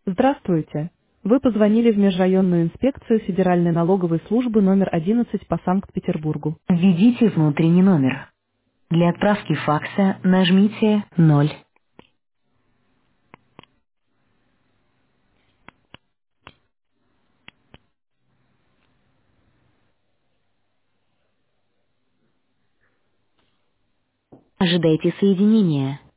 Здравствуйте. Вы позвонили в Межрайонную инспекцию Федеральной налоговой службы номер 11 по Санкт-Петербургу. Введите внутренний номер. Для отправки факса нажмите 0. Ожидайте соединения.